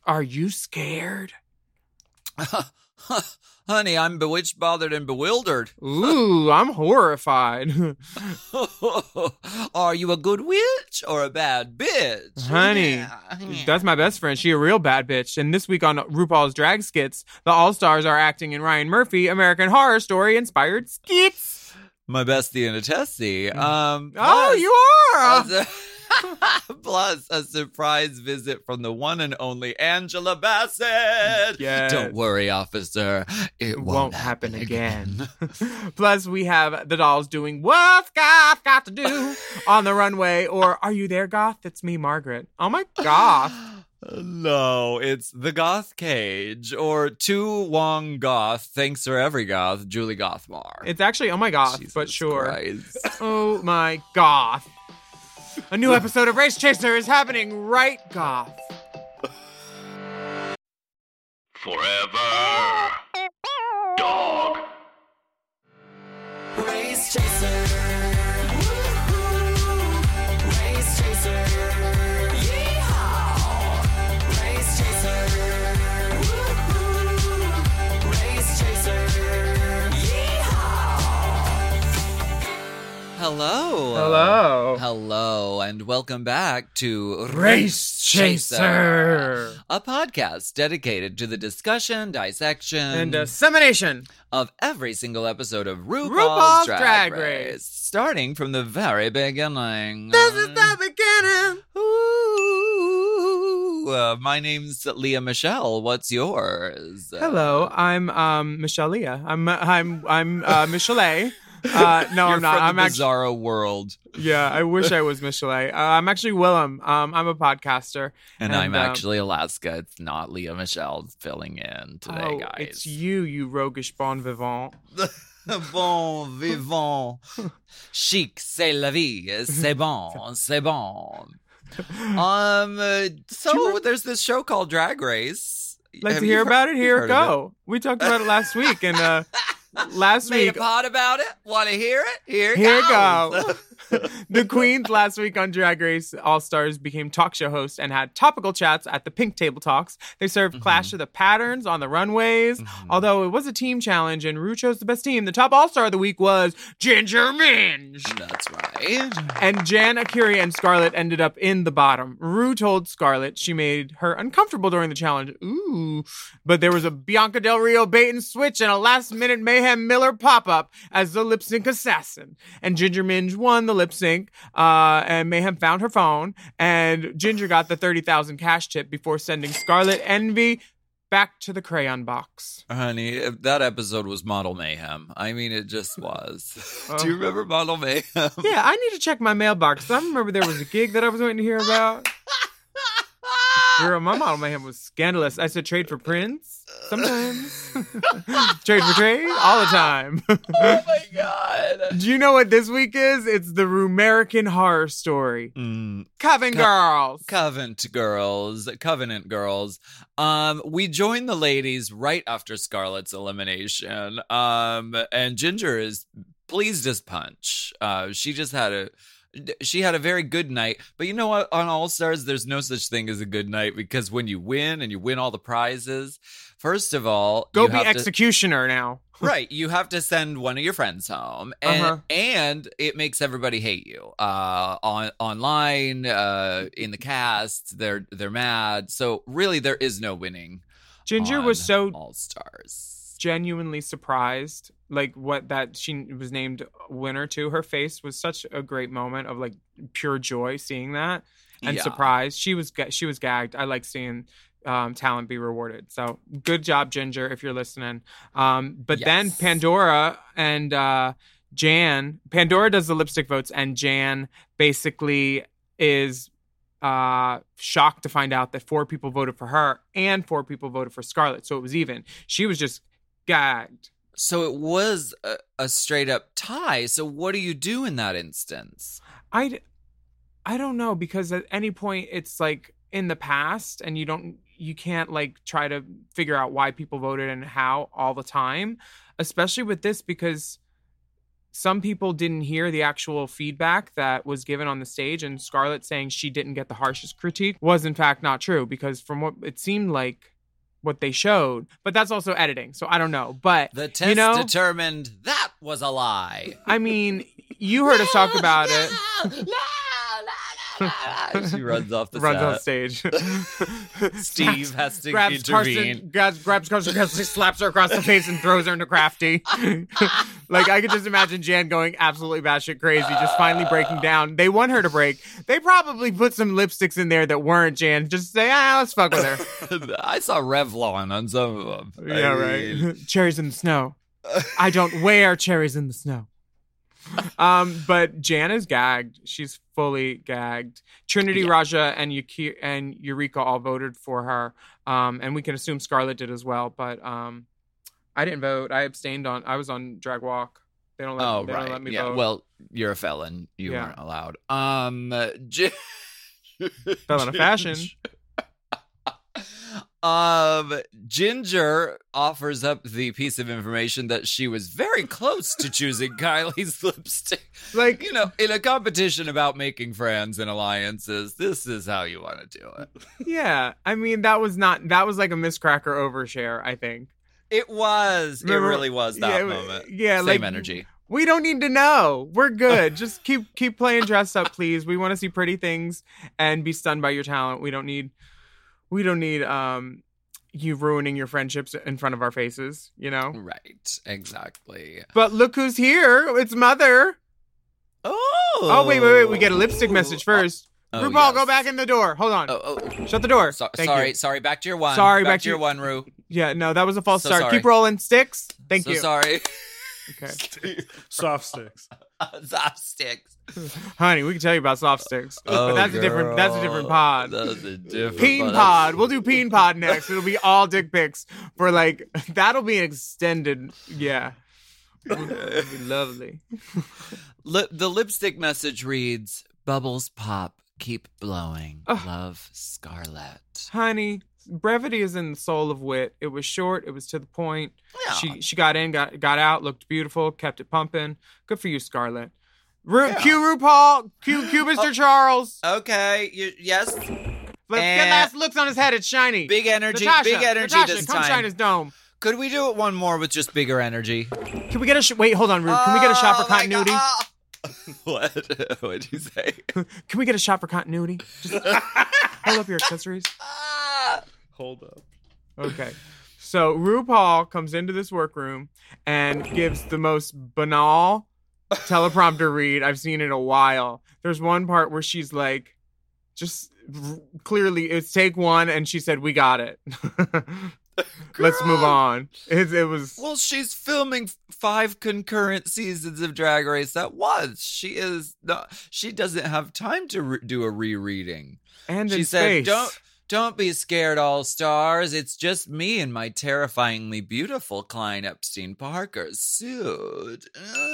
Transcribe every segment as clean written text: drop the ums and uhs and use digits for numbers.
Are you scared? Honey, I'm bewitched, bothered, and bewildered. Ooh, I'm horrified. Are you a good witch or a bad bitch? Honey, that's my best friend. She a real bad bitch. And this week on RuPaul's Drag Skits, the All-Stars are acting in Ryan Murphy American Horror Story inspired skits. My bestie and a tessie. You are! Plus a surprise visit from the one and only Angela Bassett. Yes. Don't worry, officer. It won't happen again. Plus, we have the dolls doing What's Goth Got to Do on the runway, or Are You There, Goth? It's me, Margaret. Oh my goth. No, it's the Goth Cage, or To Wong Goth, thanks for every goth, Julie Gothmar. It's actually Oh my goth, Jesus but sure. Christ. Oh my goth. A new episode of Race Chaser is happening right goth. Forever. Dog. Race Chaser. Woo-hoo. Race Chaser. Yeehaw. Race Chaser. Woo-hoo. Race Chaser. Yeehaw. Hello. Hello, and welcome back to Race Chaser. A podcast dedicated to the discussion, dissection, And dissemination of every single episode of RuPaul's RuPaul's Drag Drag Race, Race. starting from the very beginning. This is the beginning. Ooh, my name's Leah Michelle. What's yours? Hello, I'm Michelle Leah. I'm Michelle. No, You're I'm not. From I'm the actually. bizarro world, Yeah, I wish I was Michelle. I'm actually Willem. I'm a podcaster, and I'm actually Alaska. It's not Leah Michelle filling in today, guys. It's you roguish bon vivant. Bon vivant. Chic, c'est la vie. C'est bon. C'est bon. So there's this show called Drag Race. Like Have to you hear heard- about it? Here heard it of go. We talked about it last week, and last Made week. a pod about it. Want to hear it? Here Here it you goes. go. The queens last week on Drag Race All-Stars became talk show hosts and had topical chats at the Pink Table Talks. They served Clash of the Patterns on the runways. Although it was a team challenge and Ru chose the best team, the top All-Star of the week was Ginger Minge. That's right. And Jan, Akiri, and Scarlett ended up in the bottom. Ru told Scarlett she made her uncomfortable during the challenge. Ooh. But there was a Bianca Del Rio bait and switch and a last-minute Mayhem Miller pop-up as the lip-sync assassin. And Ginger Minge won the lip-sync, and Mayhem found her phone, and Ginger got the 30,000 cash tip before sending Scarlett Envy back to the crayon box. Honey, that episode was Model Mayhem. I mean, it just was. Do you remember Model Mayhem? Yeah, I need to check my mailbox. I remember there was a gig that I was waiting to hear about. Girl, my Model Mayhem was scandalous. I said trade for Prince sometimes. Trade for trade all the time. Oh my God. Do you know what this week is? It's the Rumerican Horror Story. Coven Girls. Covenant girls. We joined the ladies right after Scarlett's elimination. And Ginger is pleased as punch. She had a very good night, but you know what? On All Stars, there's no such thing as a good night because when you win and you win all the prizes, first of all, Go you be have to- executioner now. Right, you have to send one of your friends home, and it makes everybody hate you. Online, in the cast, they're mad. So really, there is no winning. Ginger on was so All Stars. genuinely surprised, like that she was named winner to. Her face was such a great moment of like pure joy seeing that and Yeah. surprise. She was gagged. I like seeing talent be rewarded. So good job, Ginger, if you're listening. But then Yes. Pandora and Jan. Pandora does the lipstick votes, and Jan basically is shocked to find out that 4 people voted for her and 4 people voted for Scarlett. So it was even. She was just gagged. So it was a straight up tie. So what do you do in that instance? I don't know, because at any point it's like in the past and you can't like try to figure out why people voted and how all the time, especially with this, because some people didn't hear the actual feedback that was given on the stage, and Scarlett saying she didn't get the harshest critique was in fact not true, because from what it seemed like what they showed, but that's also editing, so I don't know. But The test determined that was a lie. I mean, you heard us talk about it. She runs off the Runs set. off stage. Steve has to grabs intervene. Carson, slaps her across the face and throws her into Crafty. Like, I could just imagine Jan going absolutely batshit crazy, just finally breaking down. They want her to break. They probably put some lipsticks in there that weren't Jan. Just say, let's fuck with her. I saw Revlon on some of them. Yeah, right. Cherries in the snow. I don't wear cherries in the snow. But Jan is gagged. She's fully gagged. Trinity, Raja, and Eureka all voted for her. And we can assume Scarlett did as well. But I didn't vote. I abstained I was on Drag Walk. They don't let me vote. Well, you're a felon. You weren't allowed. Felon of fashion. Ginger offers up the piece of information that she was very close to choosing Kylie's lipstick. Like, in a competition about making friends and alliances, this is how you want to do it. Yeah. I mean, that was like a miscracker overshare, I think. It was. Remember, it really was that moment. Yeah. Same energy. We don't need to know. We're good. Just keep playing dress up, please. We want to see pretty things and be stunned by your talent. We don't need you ruining your friendships in front of our faces, Right, exactly. But look who's here. It's Mother. Oh, wait. We get a lipstick message first. RuPaul, yes. Go back in the door. Hold on. Shut the door. Sorry, back to your one. Sorry, back to your one, Ru. Yeah, no, that was a false start. sorry. Keep rolling. Sticks. Thank you. Sorry. Okay. Soft sticks. Soft sticks. Honey, we can tell you about soft sticks. But that's a different pod. That's a different Peen pod. We'll do Peen pod next. It'll be all dick pics for that'll be an extended. Yeah. It'll be lovely. The lipstick message reads, "Bubbles pop, keep blowing. Love, Scarlett." Honey, brevity is in the soul of wit. It was short. It was to the point. Yeah. She got in, got out, looked beautiful, kept it pumping. Good for you, Scarlett. Cue RuPaul. Cue Mr. Charles. Okay. Let's get last looks on his head. It's shiny. Big energy. Natasha, big energy Natasha, this come time. shine his dome. Could we do it one more with just bigger energy? Can we get wait, hold on, Ru. Can we get a shot for continuity? What? What'd you say? Can we get a shot for continuity? Just hold up your accessories. Hold up. Okay. So RuPaul comes into this workroom and gives the most banal teleprompter read I've seen in a while. There's one part where she's like, clearly it's take one, and she said, "We got it." Let's move on. It was. Well, she's filming 5 concurrent seasons of Drag Race at once. She doesn't have time to do a rereading. And she in said, space. Don't be scared, all stars. It's just me and my terrifyingly beautiful Klein Epstein Parker suit.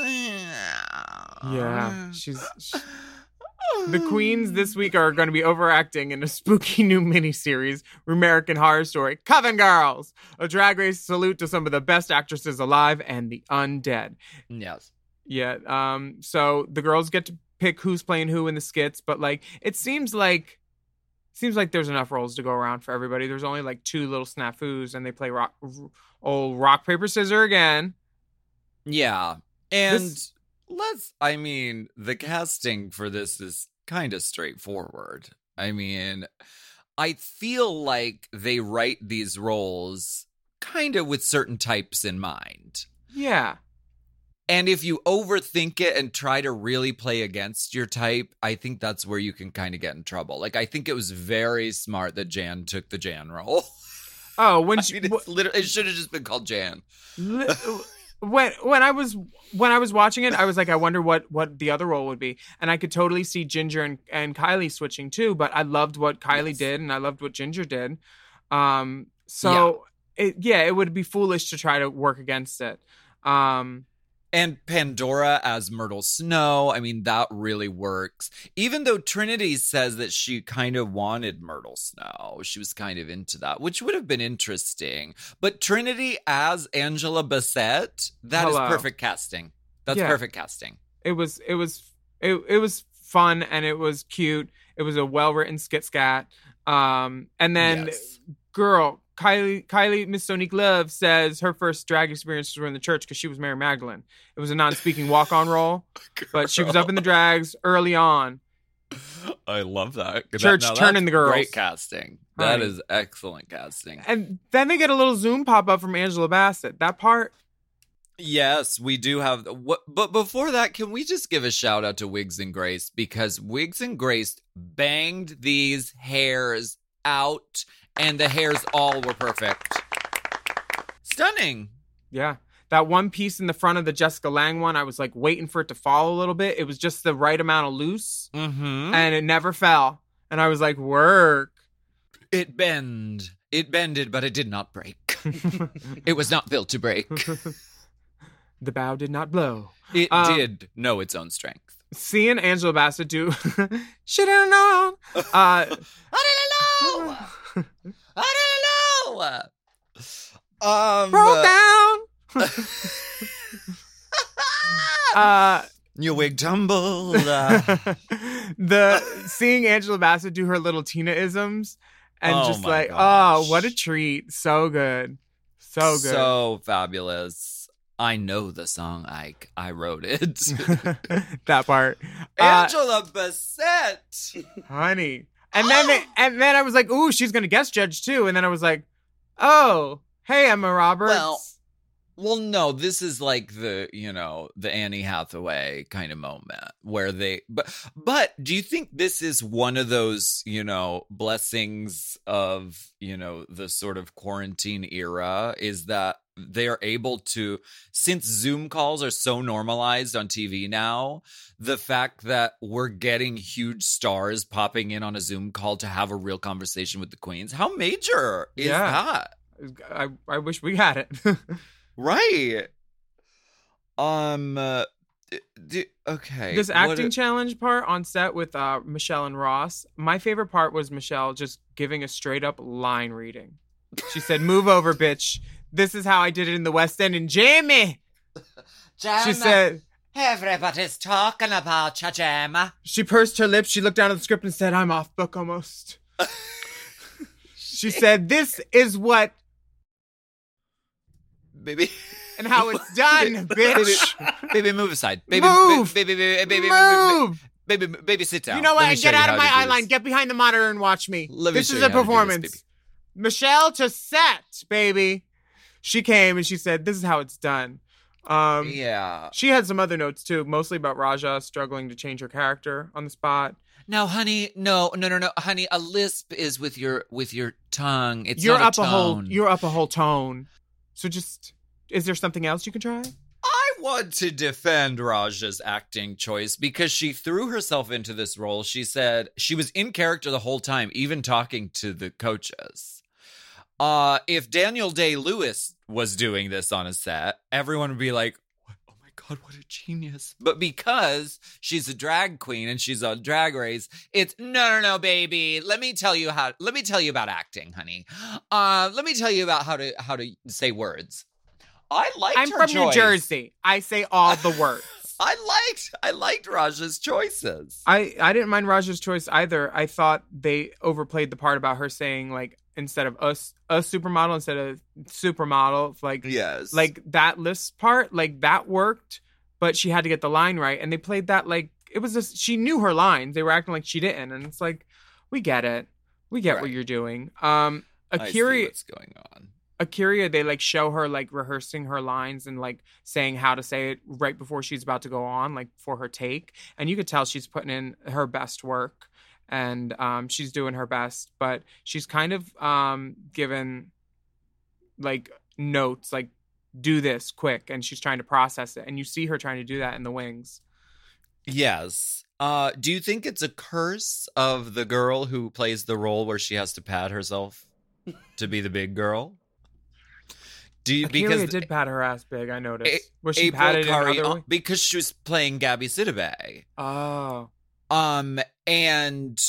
Yeah, the queens this week are going to be overacting in a spooky new miniseries, American Horror Story, Coven Girls, a Drag Race salute to some of the best actresses alive and the undead. Yes. Yeah. So the girls get to pick who's playing who in the skits, but it seems like there's enough roles to go around for everybody. There's only 2 little snafus, and they play rock paper scissors again. Yeah, and the casting for this is kind of straightforward. I mean, I feel like they write these roles kind of with certain types in mind. Yeah. And if you overthink it and try to really play against your type, I think that's where you can kind of get in trouble. I think it was very smart that Jan took the Jan role. Oh, it should have just been called Jan. When I was watching it, I was like, I wonder what the other role would be, and I could totally see Ginger and Kylie switching too. But I loved what Kylie did, and I loved what Ginger did. It would be foolish to try to work against it. And Pandora as Myrtle Snow, I mean, that really works. Even though Trinity says that she kind of wanted Myrtle Snow. She was kind of into that, which would have been interesting. But Trinity as Angela Bassett, that is perfect casting. That's Yeah. perfect casting. It was fun and it was cute. It was a well-written skit scat. And then Yes. girl, Kylie Miss Sonique Love says her first drag experiences were in the church because she was Mary Magdalene. It was a non-speaking walk-on role, but she was up in the drags early on. I love that. Church Now, turning that's the girls. Great casting. That Right. is excellent casting. And then they get a little Zoom pop-up from Angela Bassett. That part, Yes, we do have. But before that, can we just give a shout out to Wiggs and Grace? Because Wiggs and Grace banged these hairs out, and the hairs all were perfect. Stunning. yeah. That one piece in the front of the Jessica Lange one, I was like waiting for it to fall a little bit. It was just the right amount of loose, Mm-hmm. and it never fell. And I was like, work. It bended, but it did not break. It was not built to break. The bow did not blow. It Um, did know its own strength. Seeing Angela Bassett do she didn't know. I didn't know. I didn't know. Roll down. Your wig tumbled. The seeing Angela Bassett do her little Tina-isms and Oh just my like, gosh. oh, what a treat. So good. So good. So fabulous. I know the song. I wrote it. That part. Angela Bassett. Honey. And then I was like, ooh, she's gonna guest judge too. And then I was like, oh, hey, Emma Roberts. Well, no, this is like the Annie Hathaway kind of moment where but do you think this is one of those, blessings of, the sort of quarantine era, is that they are able to, since Zoom calls are so normalized on TV now, the fact that we're getting huge stars popping in on a Zoom call to have a real conversation with the queens. How major is Yeah. that? I wish we had it. Right. Okay. This acting challenge part on set with Michelle and Ross, my favorite part was Michelle just giving a straight up line reading. She said, move over, bitch. This is how I did it in the West End. And Jamie, she said, everybody's talking about you, Gemma. she pursed her lips. She looked down at the script and said, I'm off book almost. She said, this is what Baby. and how it's done, bitch. Baby, move aside. Baby, Move. baby, Move. baby, sit down. You know Let me what? show Get out how of my to do eye line. this. Get behind the monitor and watch me. Let me This show is you a how to do this, performance. baby. Michelle to set, baby. She came and she said, this is how it's done. Yeah. She had some other notes too, mostly about Raja struggling to change her character on the spot. No, honey, no, honey. A lisp is with your tongue. It's You're not up a tone. you're up a whole tone. So just, is there something else you can try? I want to defend Raja's acting choice because she threw herself into this role. She said she was in character the whole time, even talking to the coaches. If Daniel Day-Lewis was doing this on a set, everyone would be like, oh my God, what a genius. But because she's a drag queen and she's on Drag Race, it's no, baby. Let me tell you about acting, honey. Let me tell you about how to say words. I liked I'm her from New choice. Jersey. I say all the words. I liked Raja's choices. I didn't mind Raja's choice either. I thought they overplayed the part about her saying, like, instead of a supermodel, instead of supermodel, like, Yes. like that list part, like that worked, but she had to get the line right. And they played that like, it was just, she knew her lines. They were acting like she didn't. And it's like, we get it. We get what Right. you're doing. I see Akira, what's going on. Akira, they like show her like rehearsing her lines and like saying how to say it right before she's about to go on, like for her take. And you could tell she's putting in her best work and she's doing her best, but she's kind of given like notes, like do this quick. And she's trying to process it. And you see her trying to do that in the wings. Yes. Do you think it's a curse of the girl who plays the role where she has to pad herself to be the big girl? Akira did pat her ass big, I noticed. Was she April patted in Carrion- another way? because she was playing Gabby Sidibe. Oh. And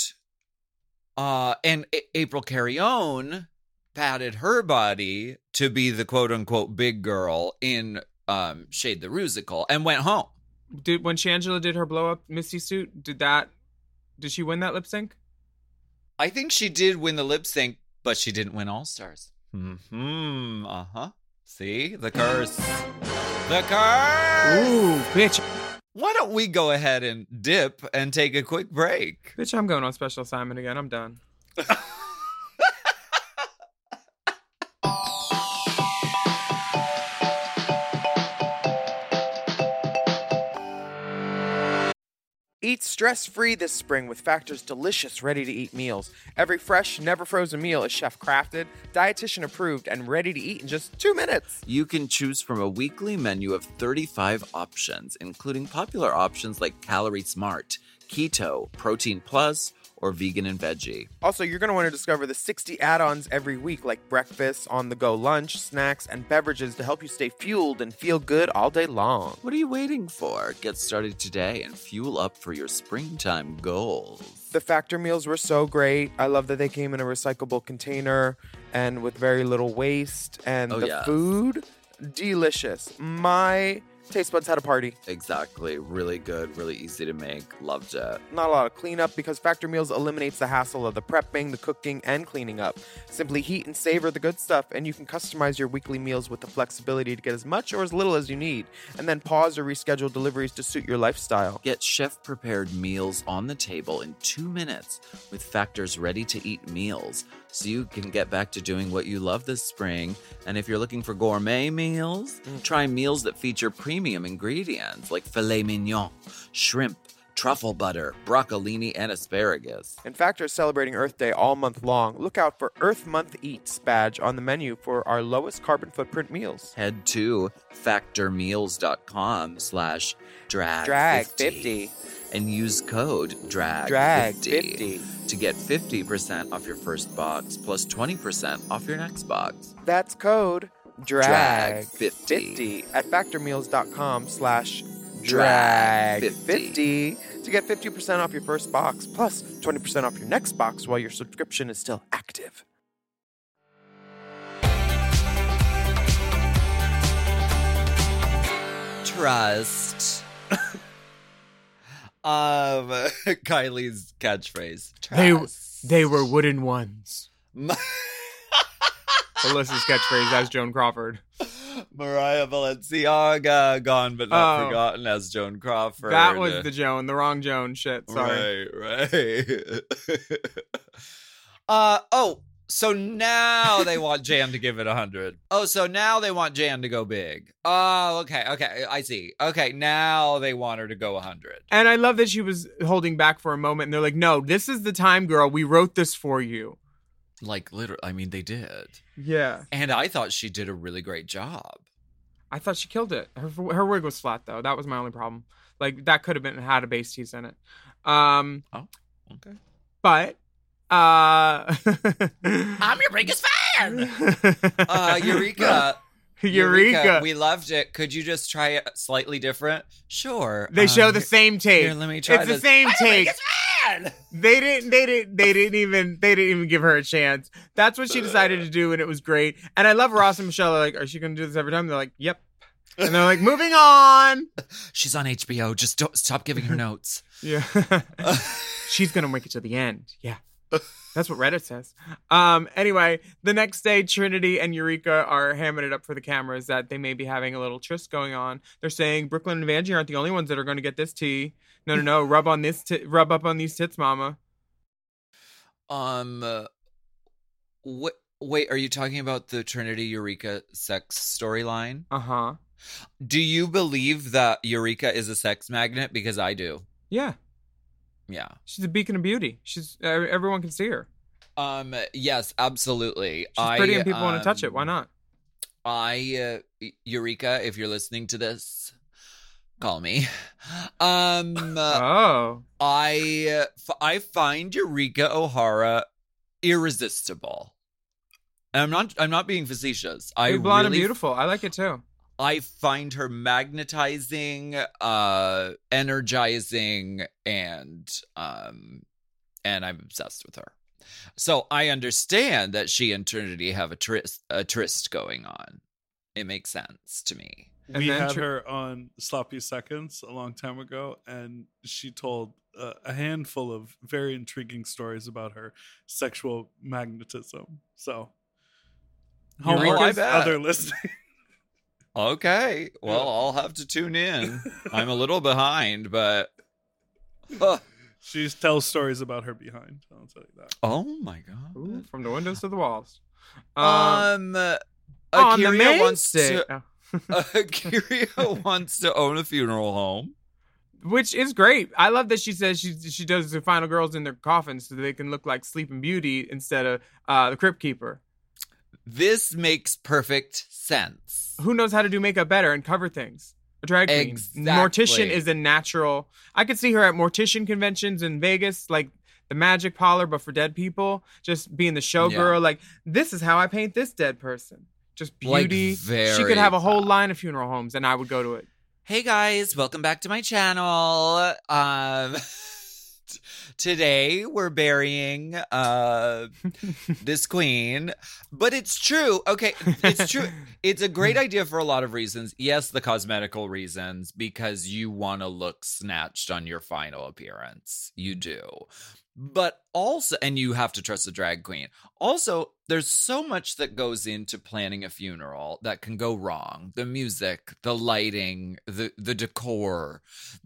April Carrion patted her body to be the quote unquote big girl in Shade the Rusical and went home. When Shangela did her blow up Misty suit, did she win that lip sync? I think she did win the lip sync, but she didn't win All Stars. Uh-huh. See? The curse. The curse! Ooh, bitch. Why don't we go ahead and dip and take a quick break? Bitch, I'm going on special assignment again. I'm done. Eat stress-free this spring with Factor's delicious, ready-to-eat meals. Every fresh, never-frozen meal is chef-crafted, dietitian-approved, and ready to eat in just 2 minutes. You can choose from a weekly menu of 35 options, including popular options like Calorie Smart, Keto, Protein Plus, or Vegan and Veggie. Also, you're going to want to discover the 60 add-ons every week, like breakfast, on-the-go lunch, snacks, and beverages to help you stay fueled and feel good all day long. What are you waiting for? Get started today and fuel up for your springtime goals. The Factor meals were so great. I love that they came in a recyclable container and with very little waste. And the food, delicious. My taste buds had a party. Exactly. Really good, really easy to make. Loved it. Not a lot of cleanup because Factor Meals eliminates the hassle of the prepping, the cooking, and cleaning up. Simply heat and savor the good stuff, and you can customize your weekly meals with the flexibility to get as much or as little as you need, and then pause or reschedule deliveries to suit your lifestyle. Get chef-prepared meals on the table in 2 minutes with Factor's ready-to-eat meals, so you can get back to doing what you love this spring. And if you're looking for gourmet meals, try meals that feature premium ingredients like filet mignon, shrimp, truffle butter, broccolini, and asparagus. And Factor is celebrating Earth Day all month long. Look out for Earth Month Eats badge on the menu for our lowest carbon footprint meals. Head to factormeals.com/drag50 and use code DRAG50 to get 50% off your first box plus 20% off your next box. That's code DRAG50 at factormeals.com/drag50 to get 50% off your first box plus 20% off your next box while your subscription is still active. Trust. Kylie's catchphrase. They were wooden ones. Alyssa's catchphrase as Joan Crawford. Mariah Balenciaga, gone but not forgotten as Joan Crawford. That was the wrong Joan shit. Sorry. Right. So now they want Jan to give it 100. Oh, so now they want Jan to go big. Oh, okay, I see. Okay, now they want her to go 100. And I love that she was holding back for a moment, and they're like, no, this is the time, girl. We wrote this for you. Like, literally, I mean, they did. Yeah. And I thought she did a really great job. I thought she killed it. Her wig was flat, though. That was my only problem. Like, that could have had a base tease in it. Oh, okay. But... I'm your biggest fan! Eureka. Eureka. We loved it. Could you just try it slightly different? Sure. They show the same take. Here, let me try it's this. the same take. Fan! They didn't even give her a chance. That's what she decided to do, and it was great. And I love Ross and Michelle. They're like, are she going to do this every time? They're like, yep. And they're like, moving on. She's on HBO. Just don't stop giving her notes. Yeah. She's going to make it to the end. Yeah. That's what Reddit says. Anyway, the next day, Trinity and Eureka are hamming it up for the cameras that they may be having a little tryst going on. They're saying Brooklyn and Vanjie aren't the only ones that are going to get this tea. No. Rub up on these tits, mama. Wait, are you talking about the Trinity Eureka sex storyline? Uh-huh. Do you believe that Eureka is a sex magnet? Because I do. Yeah. Yeah. She's a beacon of beauty. Everyone can see her. Yes, absolutely. She's pretty and people want to touch it. Why not? Eureka, if you're listening to this, call me. Oh. I find Eureka O'Hara irresistible. And I'm not being facetious. Big, blonde, and beautiful. I like it too. I find her magnetizing, energizing, and I'm obsessed with her. So I understand that she and Trinity have a tryst going on. It makes sense to me. And We then had her on Sloppy Seconds a long time ago, and she told a handful of very intriguing stories about her sexual magnetism. So, homework, I bet. other listening. Okay. Well, I'll have to tune in. I'm a little behind, but. She tells stories about her behind. I'll tell you that. Oh my God. Ooh, from the windows to the walls. On the Akira main wants stage. to, Akira wants to own a funeral home. which is great. I love that she says she does the final girls in their coffins so they can look like Sleeping Beauty instead of the Crypt Keeper. This makes perfect sense. Who knows how to do makeup better and cover things? A drag queen. Exactly. Mortician is a natural. I could see her at mortician conventions in Vegas, like the Magic Parlor, but for dead people. Just being the showgirl. Yeah. Like, this is how I paint this dead person. Just Like, beauty. She very could have a whole fast. line of funeral homes, and I would go to it. Hey guys, welcome back to my channel. Today we're burying this queen, but it's true. Okay, it's true. It's a great idea for a lot of reasons. Yes, the cosmetical reasons, because you want to look snatched on your final appearance. You do. But also, and you have to trust the drag queen. Also, there's so much that goes into planning a funeral that can go wrong. The music, the lighting, the decor.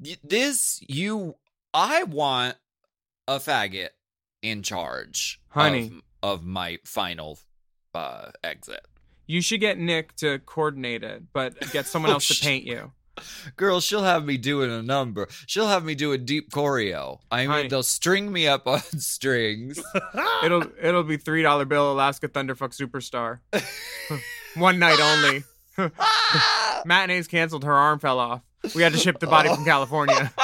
I want a faggot in charge Honey. of my final exit. You should get Nick to coordinate it, but get someone else to paint you. Girl, she'll have me doing a number. She'll have me do a deep choreo. I mean, Honey. they'll string me up on strings. It'll be $3 bill Alaska Thunderfuck Superstar. One night only. Matinee's canceled. Her arm fell off. We had to ship the body from California.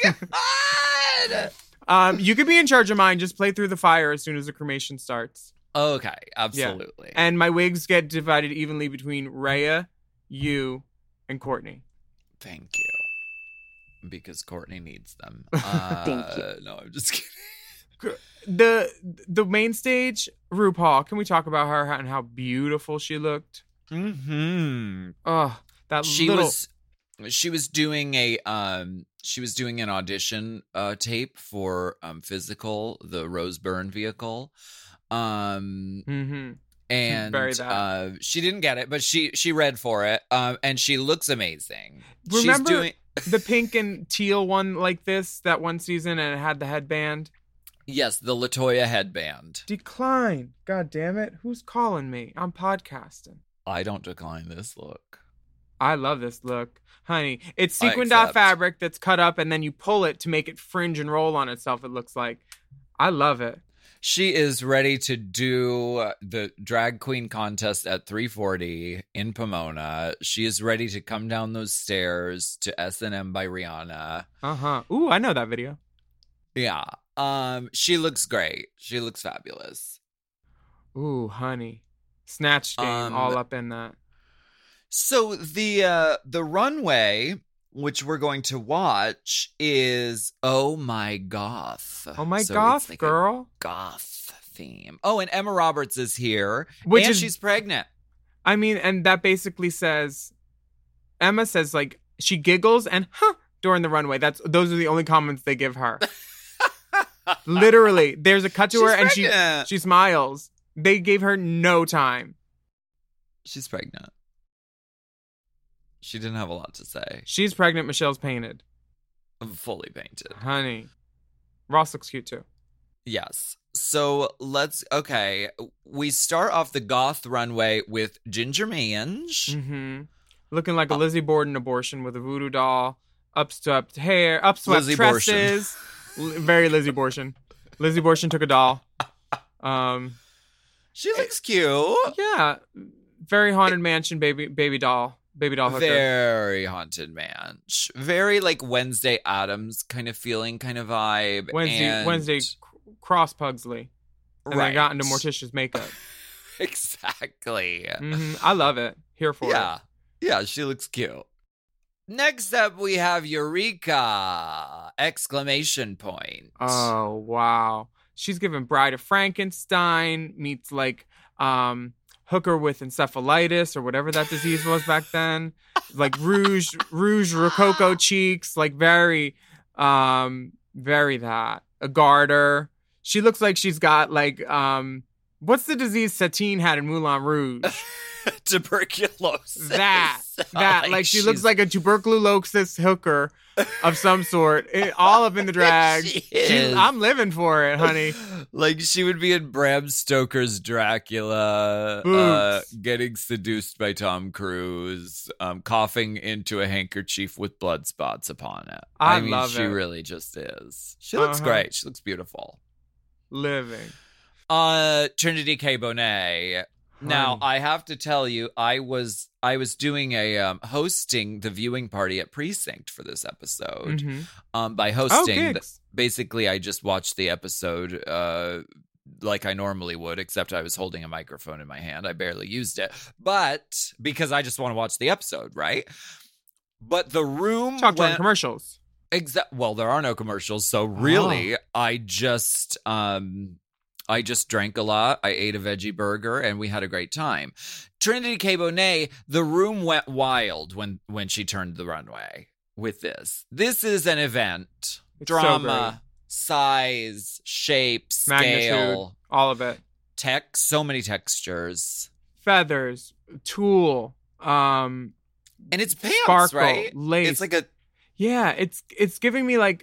God! You could be in charge of mine. Just play through the fire as soon as the cremation starts. Okay, absolutely. And my wigs get divided evenly between Rhea, you, and Courtney. Thank you. Because Courtney needs them. Thank you. No, I'm just kidding. The main stage, RuPaul. Can we talk about her and how beautiful she looked? Mm-hmm. Oh, that She little. was doing an audition tape for Physical, the Rose Byrne vehicle. Mm-hmm. And Very bad. she didn't get it, but she read for it. And she looks amazing. Remember She's doing the pink and teal one like this that one season, and it had the headband? yes, the Latoya headband. Decline. God damn it. Who's calling me? I'm podcasting. I don't decline this look. I love this look. Honey, it's I sequin dot accept. fabric that's cut up and then you pull it to make it fringe and roll on itself, it looks like. I love it. She is ready to do the drag queen contest at 340 in Pomona. She is ready to come down those stairs to S&M by Rihanna. Uh-huh. Ooh, I know that video. Yeah. She looks great. She looks fabulous. Ooh, honey. Snatch game all up in that. So the runway, which we're going to watch, is Oh My Goth. Oh my So goth, it's like a girl. goth theme. Oh, and Emma Roberts is here. Which and is- she's pregnant. I mean, and that basically says, Emma says, like, she giggles and during the runway. Those are the only comments they give her. Literally, there's a cut to her and pregnant. she smiles. They gave her no time. She's pregnant. She didn't have a lot to say. She's pregnant. Michelle's painted. Fully painted. Honey. Ross looks cute too. Yes. So we start off the goth runway with Ginger Mange. Mm-hmm. Looking like a Lizzie Borden abortion with a voodoo doll, upswept hair, upswept Lizzie tresses. Very Lizzie Borden. Lizzie Borden took a doll. She looks cute. Yeah. Very haunted mansion baby doll hooker. Very haunted man. Very like Wednesday Addams kind of feeling, kind of vibe. Wednesday Cross Pugsley. And then Right. got into Morticia's makeup. Exactly. I love it. Here for Yeah. it. Yeah, she looks cute. Next up, we have Eureka! Exclamation point. Oh, wow. She's giving Bride of Frankenstein meets like hooker with encephalitis or whatever that disease was back then. Like rouge rococo cheeks, like very that. A garter. She looks like she's got like what's the disease Satine had in Moulin Rouge? Tuberculosis. That like she looks like a tuberculosis hooker of some sort. All up in the drag. She is. I'm living for it, honey. Like she would be in Bram Stoker's Dracula, Boobs. getting seduced by Tom Cruise, coughing into a handkerchief with blood spots upon it. I mean, love she it. really just is. She looks great. She looks beautiful. Living. Trinity K. Bonet. Now, I have to tell you, I was doing a hosting the viewing party at Precinct for this episode. Mhm. By hosting, gigs. basically, I just watched the episode like I normally would, except I was holding a microphone in my hand. I barely used it, but because I just want to watch the episode, right? But the room Talk during went commercials. well, there are no commercials, so really, I just drank a lot. I ate a veggie burger, and we had a great time. Trinity K. Bonet, the room went wild when she turned the runway with this. This is an event. It's so Drama, size, shape, Magnitude, scale, all of it. so many textures. Feathers, tulle, And it's pants, sparkle, right? lace. It's like a Yeah, it's giving me like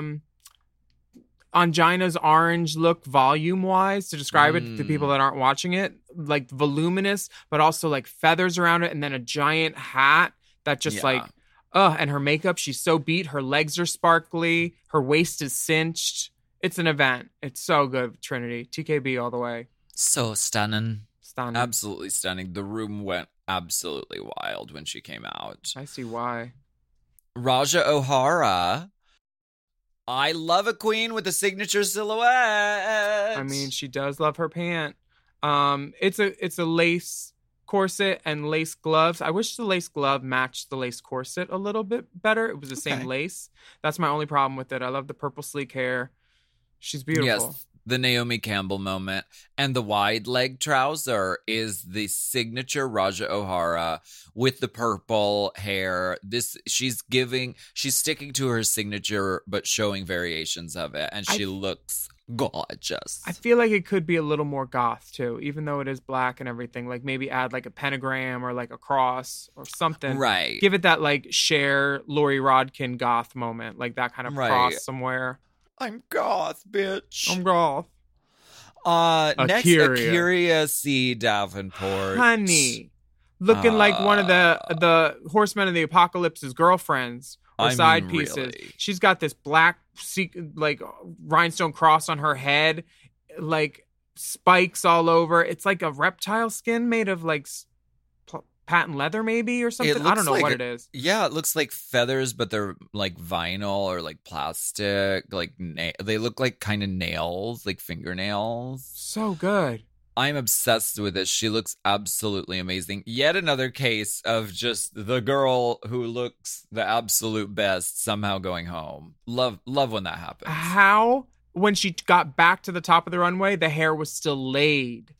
Angina's orange look volume wise to describe it to people that aren't watching it. Like voluminous, but also like feathers around it, and then a giant hat that just like and her makeup, she's so beat. Her legs are sparkly, her waist is cinched. It's an event. It's so good, Trinity. TKB all the way. so stunning. Stunning. Absolutely stunning. The room went absolutely wild when she came out. I see why. Raja O'Hara. I love a queen with a signature silhouette. I mean, she does love her pant. It's a lace corset and lace gloves. I wish the lace glove matched the lace corset a little bit better. It was the same lace. That's my only problem with it. I love the purple sleek hair. She's beautiful. Yes, the Naomi Campbell moment. And the wide leg trouser is the signature Raja O'Hara with the purple hair. She's sticking to her signature, but showing variations of it. And she looks gorgeous. I feel like it could be a little more goth too, even though it is black and everything. Like maybe add like a pentagram or like a cross or something. Right. Give it that like Cher, Lori Rodkin goth moment, like that kind of cross somewhere. I'm goth, bitch. I'm goth. Next, Akiria C. Davenport. Honey. Looking like one of the Horsemen of the Apocalypse's girlfriends or side pieces. Really? She's got this black like rhinestone cross on her head, like spikes all over. It's like a reptile skin made of like patent leather maybe or something. I don't know what it is. Yeah, it looks like feathers, but they're like vinyl or like plastic. Like they look like kind of nails, like fingernails. So good. I'm obsessed with it. She looks absolutely amazing. Yet another case of just the girl who looks the absolute best somehow going home. Love when that happens. How, when she got back to the top of the runway, the hair was still laid.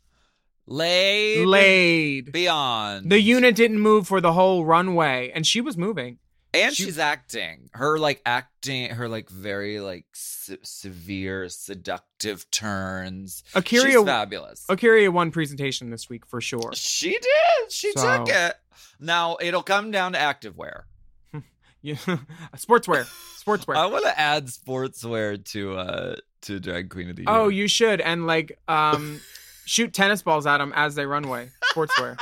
Laid. Beyond. The unit didn't move for the whole runway, and she was moving. And she's acting. Her very like severe, seductive turns. She's fabulous. Akiria won presentation this week for sure. She did. She took it. Now it'll come down to activewear. Yeah. Sportswear. I want to add sportswear to Drag Queen of the Year. Oh, you should, and like shoot tennis balls at them as they runway. Sportswear.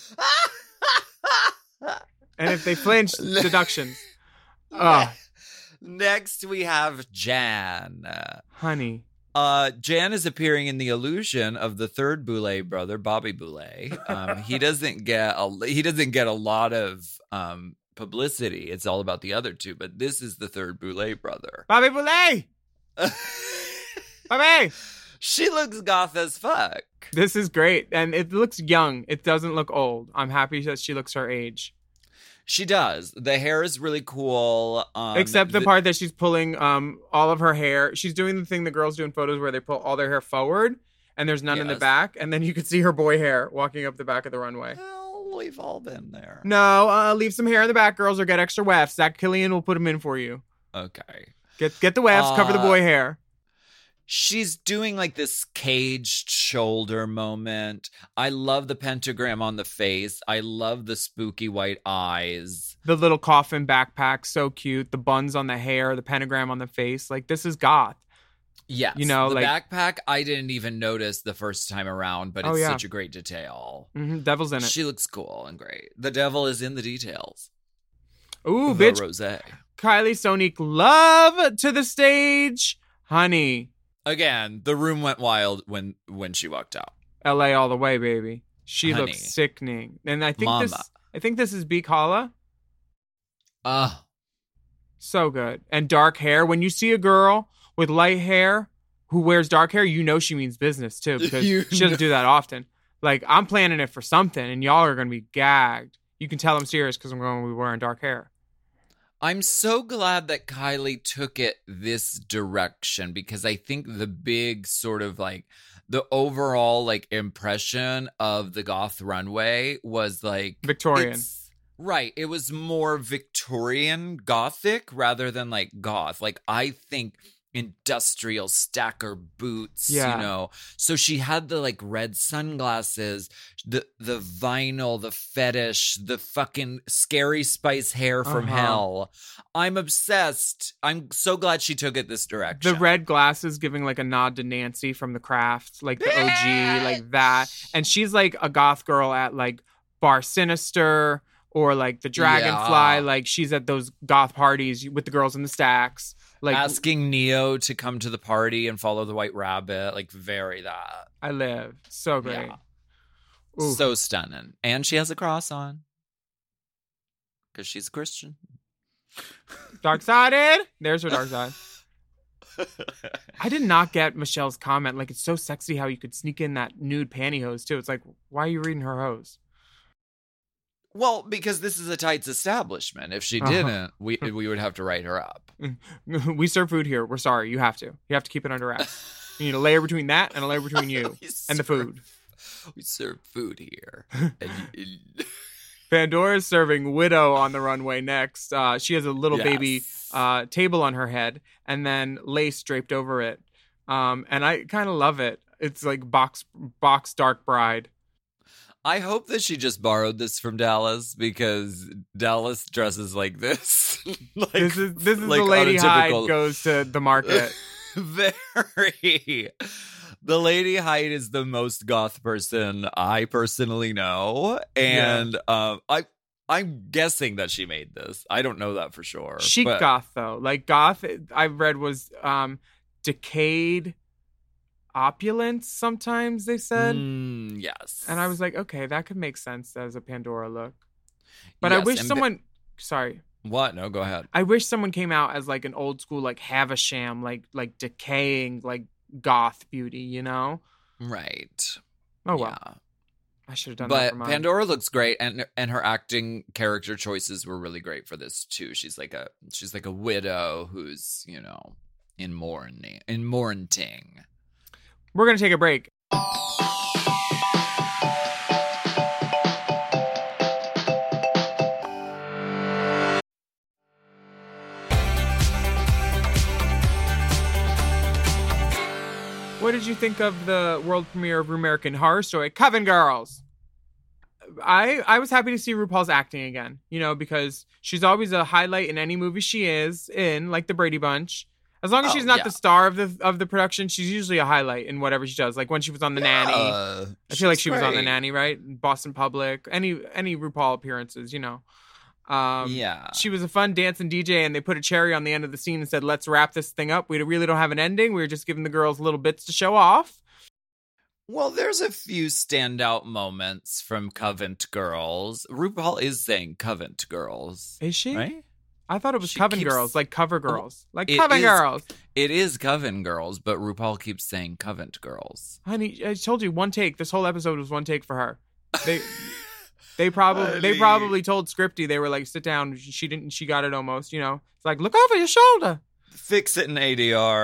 And if they flinch, deductions. Next, we have Jan. Honey. Jan is appearing in the illusion of the third Boulay brother, Bobby Boulay. He doesn't get a lot of publicity. It's all about the other two, but this is the third Boulay brother. Bobby Boulay! Bobby! She looks goth as fuck. This is great, and it looks young. It doesn't look old. I'm happy that she looks her age. She does. The hair is really cool. Except the part that she's pulling all of her hair. She's doing the thing the girls do in photos where they pull all their hair forward. and there's none in the Yes. back, and then you could see her boy hair walking up the back of the runway. Well, we've all been there. No, leave some hair in the back, girls, or get extra wefts. Zach Killian will put them in for you. Okay. Get the wefts, cover the boy hair. She's doing like this caged shoulder moment. I love the pentagram on the face. I love the spooky white eyes. The little coffin backpack, so cute. The buns on the hair, the pentagram on the face. Like, this is goth. Yes. You know, the like- backpack, I didn't even notice the first time around, but Oh, it's yeah. such a great detail. Devil's in it. She looks cool and great. The devil is in the details. Ooh, The bitch. rosé. Kylie Sonique love to the stage. Honey, Again, the room went wild when she walked out. LA all the way, baby. She Honey. looks sickening. And I think Mama. this is B. Kala. Ah, So good. And dark hair. When you see a girl with light hair who wears dark hair, you know she means business too, because You she doesn't do that often. Like, I'm planning it for something, and y'all are going to be gagged. You can tell I'm serious because I'm going to be wearing dark hair. I'm so glad that Kylie took it this direction, because I think the big sort of like the overall like impression of the goth runway was like Victorian. Right. It was more Victorian gothic rather than like goth. Like, I think industrial stacker boots, Yeah. you know. So she had the like red sunglasses, the vinyl, the fetish, the fucking Scary Spice hair from Uh-huh. hell. I'm obsessed. I'm so glad she took it this direction. The red glasses giving like a nod to Nancy from The Craft, like the OG, like that. And she's like a goth girl at like Bar Sinister or like the Dragonfly. Yeah. Like, she's at those goth parties with the girls in the stacks. Like, asking Neo to come to the party and follow the White Rabbit, like very that. I live. So great. Yeah. Ooh. So stunning. And she has a cross on. Because she's a Christian. Dark sided. There's her dark side. I did not get Michelle's comment. Like, it's so sexy how you could sneak in that nude pantyhose too. It's like, why are you reading her hose? Well, because this is a Tights establishment. If she Uh-huh. didn't, we would have to write her up. We serve food here. We're sorry. You have to. You have to keep it under wraps. You need a layer between that and a layer between you We and the serve- food. We serve food here. Pandora's serving Widow on the runway next. She has a little baby Yes. table on her head and then lace draped over it. And I kind of love it. It's like box Dark Bride. I hope that she just borrowed this from Dallas, because Dallas dresses like this. Like, This is like the Lady on a Hyde typical- goes to the market. Very. The Lady Hyde is the most goth person I personally know, and I'm guessing that she made this. I don't know that for sure. Chic but goth though. Like, goth I've read was decayed opulence sometimes, they said. yes, And I was like, okay, that could make sense as a Pandora look. But I Yes, wish and someone sorry. what? No, go ahead. I wish someone came out as like an old school, like Havisham, like decaying, like goth beauty, you know? Right. Oh well. Yeah. I should have done that But for mine. Pandora looks great, and her acting character choices were really great for this too. She's like a widow who's, you know, in mourning. We're gonna take a break. What did you think of the world premiere of American Horror Story, Coven Girls? I was happy to see RuPaul's acting again, you know, because she's always a highlight in any movie she is in, like the Brady Bunch. As long as she's not yeah. the star of the production, she's usually a highlight in whatever she does. Like when she was on The Nanny. I feel like she was on The Nanny, right? Boston Public, any RuPaul appearances, you know. Yeah. She was a fun dancing DJ, and they put a cherry on the end of the scene and said, let's wrap this thing up. We really don't have an ending. We were just giving the girls little bits to show off. Well, there's a few standout moments from Covent Girls. RuPaul is saying Covent Girls. Is she? Right? I thought it was She Coven keeps- Girls, like cover girls. Like it Coven is- Girls. It is Coven Girls, but RuPaul keeps saying Covent Girls. Honey, I told you, one take. This whole episode was one take for her. They probably told Scripty, they were like, sit down. She got it almost, you know. It's like, look over your shoulder. Fix it in ADR.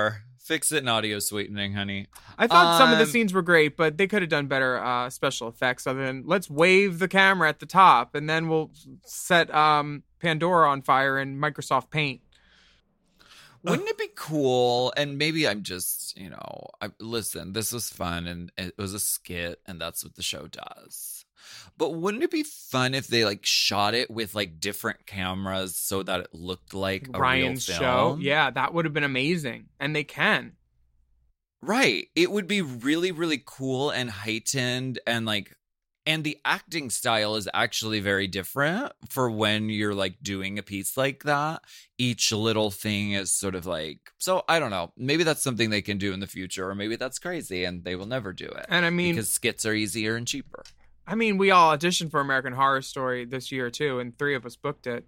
Fix it in audio sweetening, honey. I thought some of the Um, scenes were great, but they could have done better special effects. Other than let's wave the camera at the top, and then we'll set Pandora on fire in Microsoft Paint. Wouldn't it be cool? And maybe I'm just, listen, this was fun and it was a skit and that's what the show does. But wouldn't it be fun if they like shot it with like different cameras so that it looked like a Ryan's real show, film? yeah, that would have been amazing, and they can. Right. It would be really, really cool and heightened and the acting style is actually very different for when you're like doing a piece like that. Each little thing is sort of like, so I don't know. Maybe that's something they can do in the future, or maybe that's crazy and they will never do it. And I mean, because skits are easier and cheaper. we all auditioned for American Horror Story this year too, and 3 of us booked it.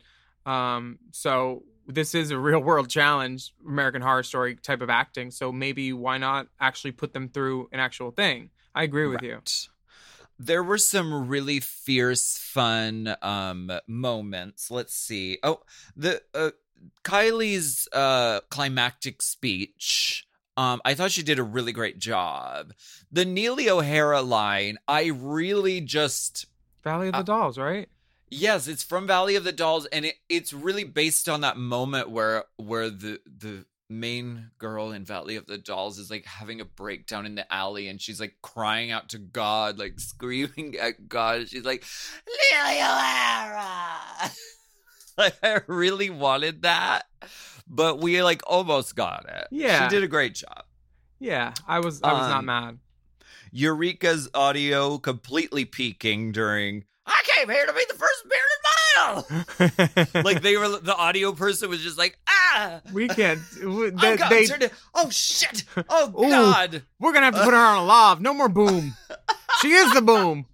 So this is a real world challenge, American Horror Story type of acting. So maybe why not actually put them through an actual thing? I agree with you. There were some really fierce, fun moments. Let's see. Oh, the Kylie's climactic speech. I thought she did a really great job. The Neely O'Hara line, I really just... Valley of the Dolls, right? Yes, it's from Valley of the Dolls, and it's really based on that moment where the main girl in Valley of the Dolls is like having a breakdown in the alley, and she's like crying out to God, like screaming at God. She's like, Neely O'Hara. Like, I really wanted that, but we like almost got it. Yeah. She did a great job. Yeah, I was not mad. Eureka's audio completely peaking during, I came here to be the first bearded mile. Like the audio person was just like, We can't. oh God, oh shit, oh Ooh. God. We're gonna have to put her on a lav. No more boom. She is the boom.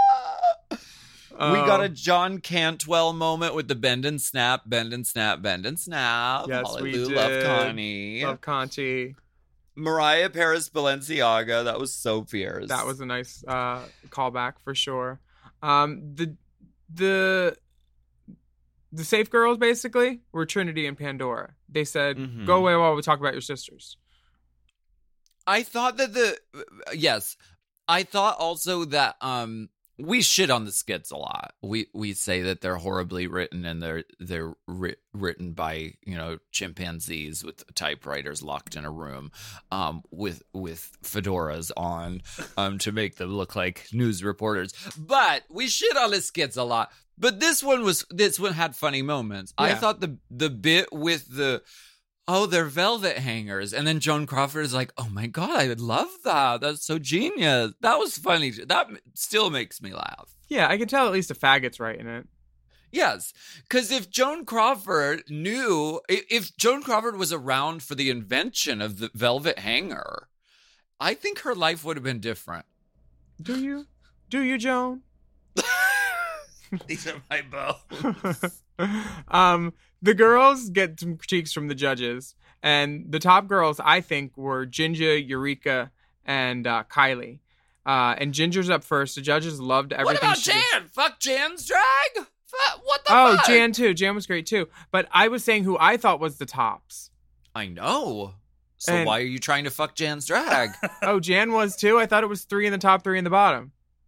We got a John Cantwell moment with the bend and snap, bend and snap, bend and snap. Yes, Holly we Lou, did. Love Connie. Love Conti. Mariah Paris Balenciaga. That was so fierce. That was a nice callback for sure. The safe girls basically were Trinity and Pandora. They said, Mhm. "Go away while we talk about your sisters." I thought that I thought also that we shit on the skits a lot. We say that they're horribly written and they're written by, chimpanzees with typewriters locked in a room with fedoras on to make them look like news reporters. But we shit on the skits a lot. But this one had funny moments. Yeah. I thought the bit with they're velvet hangers. And then Joan Crawford is like, oh my God, I would love that. That's so genius. That was funny. That still makes me laugh. Yeah, I can tell at least a faggot's writing it. Yes, because if Joan Crawford was around for the invention of the velvet hanger, I think her life would have been different. Do you? Do you, Joan? These are my bones. The girls get some critiques from the judges, and the top girls I think were Ginger, Eureka, and Kylie. And Ginger's up first. The judges loved everything. What about she did. Jan? Fuck Jan's drag? What the Oh, fuck? Jan too. Jan was great too. But I was saying who I thought was the tops. I know. So And- why are you trying to fuck Jan's drag? Oh, Jan was too. I thought it was 3 in the top, 3 in the bottom.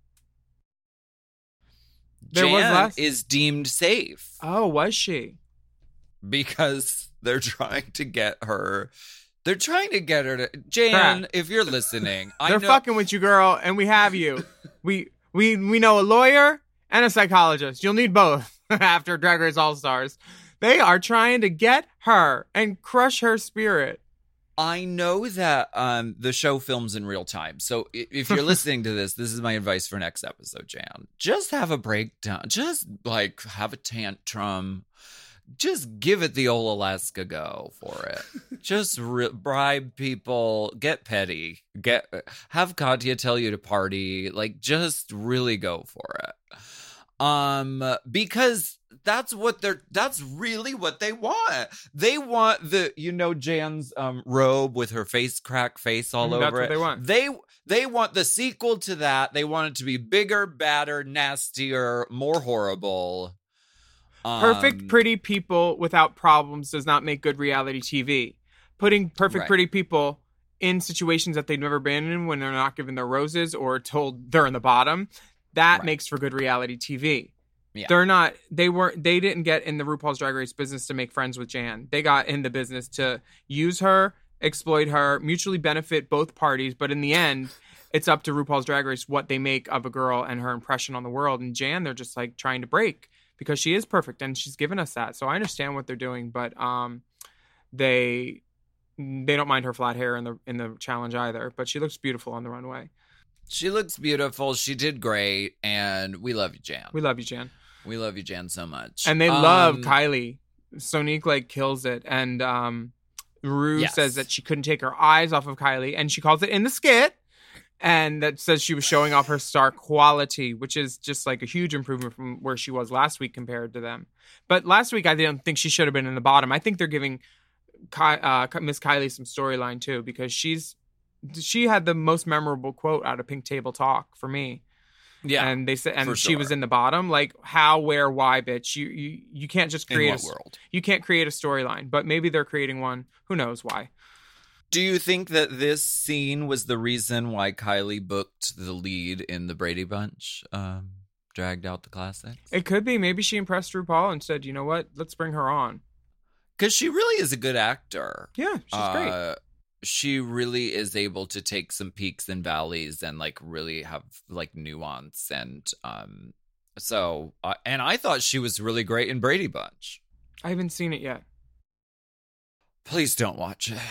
There Jan was less? is deemed safe Oh, was she? because they're trying to get her. They're trying to get her to Jan. Crap. If you're listening, I They're know. fucking with you, girl, and we have you. we know a lawyer and a psychologist. You'll need both after Drag Race All Stars. They are trying to get her and crush her spirit. I know that the show films in real time. So if you're listening to this is my advice for next episode, Jan. Just have a breakdown. Just like have a tantrum. Just give it the old Alaska go for it. Just bribe people. Get petty. Have Katya tell you to party. Like, just really go for it. Because that's really what they want. They want Jan's robe with her face all over That's what it. they want. They want the sequel to that. They want it to be bigger, badder, nastier, more horrible. Perfect, pretty people without problems does not make good reality TV. Putting perfect, Right. pretty people in situations that they've never been in when they're not given their roses or told they're in the bottom. That makes for good reality TV. Yeah. They didn't get in the RuPaul's Drag Race business to make friends with Jan. They got in the business to use her, exploit her, mutually benefit both parties. But in the end, it's up to RuPaul's Drag Race what they make of a girl and her impression on the world. And Jan, they're just like trying to break because she is perfect and she's given us that. So I understand what they're doing, but they don't mind her flat hair in the challenge either. But she looks beautiful on the runway. She looks beautiful. She did great, and we love you, Jan. We love you, Jan. We love you, Jan, so much. And they love Kylie. Sonique like kills it, and Rue says that she couldn't take her eyes off of Kylie, and she calls it in the skit, and that says she was showing off her star quality, which is just like a huge improvement from where she was last week compared to them. But last week, I didn't think she should have been in the bottom. I think they're giving Miss Kylie some storyline too, because she had the most memorable quote out of Pink Table Talk for me. Yeah, and they said, and she was in the bottom. Like, how, where, why, bitch? You can't just create in what world? You can't create a storyline, but maybe they're creating one. Who knows why? Do you think that this scene was the reason why Kylie booked the lead in the Brady Bunch? Dragged out the classics. It could be. Maybe she impressed RuPaul and said, "You know what? Let's bring her on." Because she really is a good actor. Yeah, she's great. She really is able to take some peaks and valleys and like really have like nuance. And and I thought she was really great in Brady Bunch. I haven't seen it yet. Please don't watch it.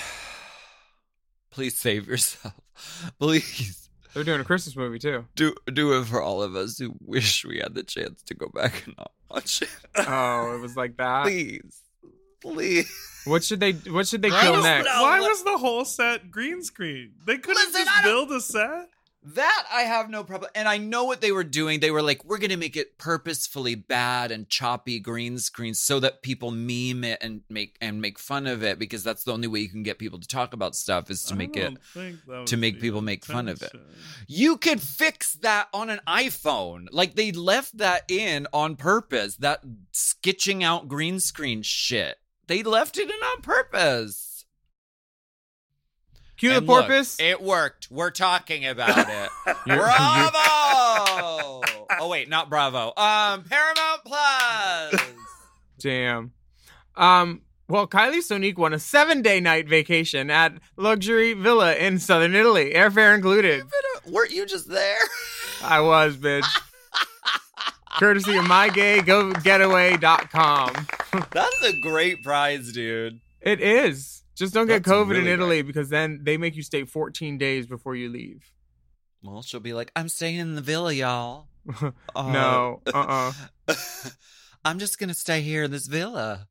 Please save yourself. Please. They're doing a Christmas movie too. Do it for all of us who wish we had the chance to go back and not watch it. Oh, it was like that. Please. What should they kill next? Why was the whole set green screen? They couldn't just build a set? That I have no problem. And I know what they were doing. They were like, we're going to make it purposefully bad and choppy green screen so that people meme it and make fun of it, because that's the only way you can get people to talk about stuff is to make people make fun of it. You could fix that on an iPhone. Like, they left that in on purpose, that sketching out green screen shit. They left it in on purpose. Cue the porpoise. Look, it worked. We're talking about it. Bravo! Oh, wait, not Bravo. Paramount Plus. Damn. Well, Kylie Sonique won a 7-day night vacation at luxury villa in southern Italy, airfare included. Weren't you just there? I was, bitch. Courtesy of mygaygetaway.com. That's a great prize, dude. It is. Just don't get COVID really in Italy great. because then they make you stay 14 days before you leave. Well, she'll be like, I'm staying in the villa, y'all. No. I'm just going to stay here in this villa.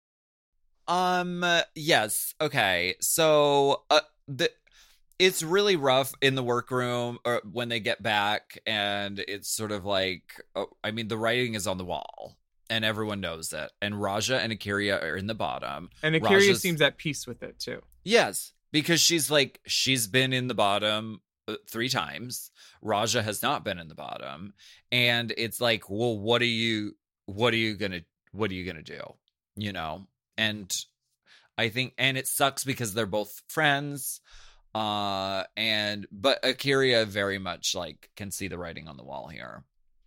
Yes. Okay. So, it's really rough in the workroom or when they get back, and it's sort of like, the writing is on the wall. And everyone knows it. And Raja and A'keria are in the bottom. And A'keria seems at peace with it, too. Yes, because she's been in the bottom 3 times. Raja has not been in the bottom. And it's like, well, what are you gonna do? You know? And I think, and it sucks because they're both friends. But A'keria very much can see the writing on the wall here.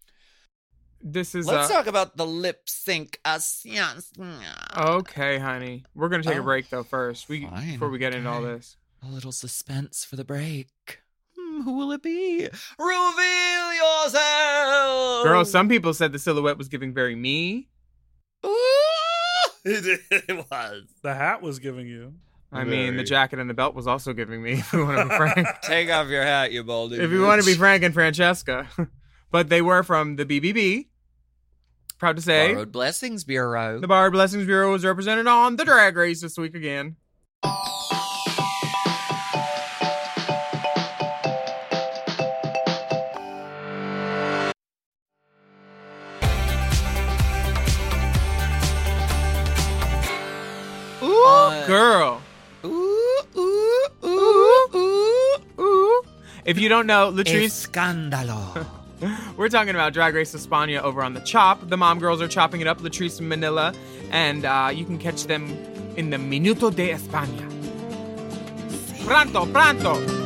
Let's talk about the lip sync. Okay, honey. We're going to take a break, though, first. Before we get into all this. A little suspense for the break. Who will it be? Reveal yourself! Girl, some people said the silhouette was giving very me. Ooh, it was. The hat was giving you. I mean, the jacket and the belt was also giving me, if we want to be frank. Take off your hat, you baldy. If you want to be Frank and Francesca. But they were from the BBB. Proud to say. Borrowed Blessings Bureau. The Borrowed Blessings Bureau was represented on the Drag Race this week again. Ooh, girl. Ooh, ooh, ooh, ooh, ooh. If you don't know, Latrice... Escándalo. We're talking about Drag Race España over on the Chop. The mom girls are chopping it up, Latrice and Manila, and you can catch them in the Minuto de España. Pronto, pronto.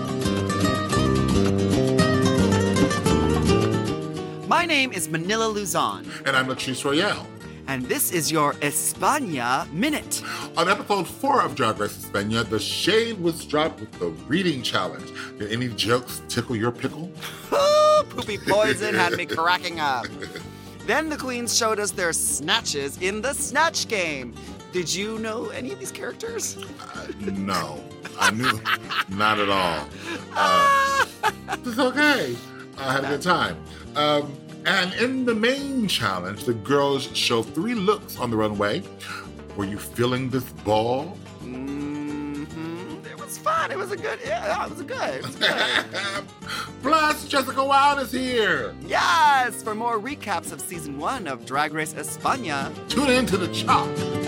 My name is Manila Luzon, And I'm Latrice Royale. and this is your España Minute. On episode 4 of Drag Race España, the shade was dropped with the reading challenge. Did any jokes tickle your pickle? Ooh, poopy poison had me cracking up. Then the queens showed us their snatches in the Snatch Game. Did you know any of these characters? No, I knew not at all. It's okay. I had a good time. And in the main challenge, the girls show 3 looks on the runway. Were you feeling this ball? Mm-hmm. It was fun. It was good. It was good. Plus, Jessica Wilde is here. Yes, for more recaps of season 1 of Drag Race España. Tune in to the chop.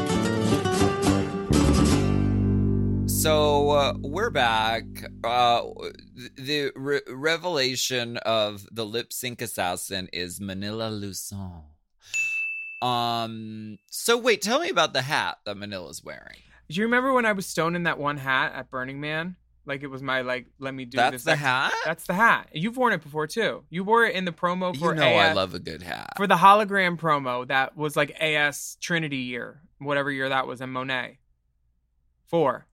So we're back. The revelation of the lip sync assassin is Manila Luzon. So wait, tell me about the hat that Manila's wearing. Do you remember when I was stoned in that one hat at Burning Man? Like it was my let me do That's this. the hat? That's the hat. You've worn it before too. You wore it in the promo for You know I AS love a good hat. for the hologram promo that was like AS Trinity year, whatever year that was in Monet. 4.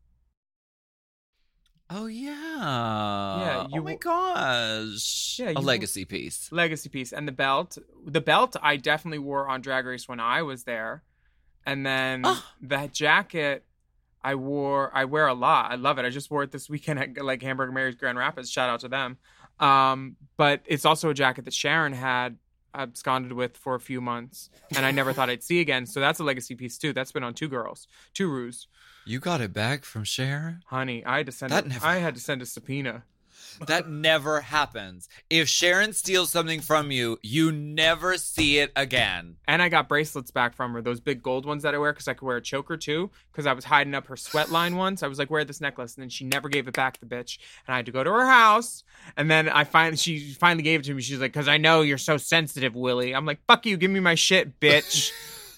Oh yeah. Yeah, oh my gosh. Yeah, a you- legacy piece. Legacy piece. And the belt. The belt I definitely wore on Drag Race when I was there. And then that jacket I wear a lot. I love it. I just wore it this weekend at like Hamburger Mary's Grand Rapids. Shout out to them. But it's also a jacket that Sharon had absconded with for a few months and I never thought I'd see again. So that's a legacy piece too. That's been on 2 girls, 2 roos. You got it back from Sharon? Honey, I had to send That never I had to send a subpoena. That never happens. If Sharon steals something from you, you never see it again. And I got bracelets back from her, those big gold ones that I wear because I could wear a choker too. Because I was hiding up her sweat line once. I was like, wear this necklace. And then she never gave it back, the bitch. And I had to go to her house. And then she finally gave it to me. She's like, because I know you're so sensitive, Willie. I'm like, fuck you. Give me my shit, bitch.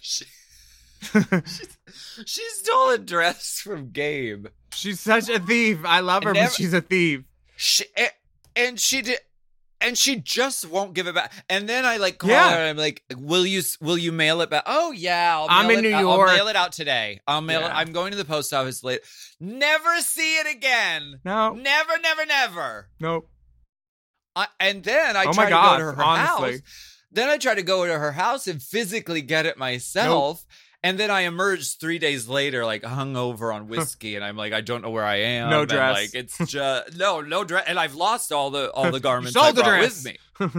She stole a dress from Gabe. She's such a thief. I love her, but she's a thief. And she just won't give it back. And then I call Yeah. her and I'm like, will you mail it back? Oh yeah, I'm in New York. I'll mail it out today. I'll mail it. Yeah. I'm going to the post office later. Never see it again. No. Never. Nope. And then I Oh try my to go God, to her honestly. house. Then I try to go to her house and physically get it myself. And then I emerged 3 days later, hungover on whiskey, and I'm like, I don't know where I am. No and, dress. it's just no dress, and I've lost all the garments sold I the brought dress. with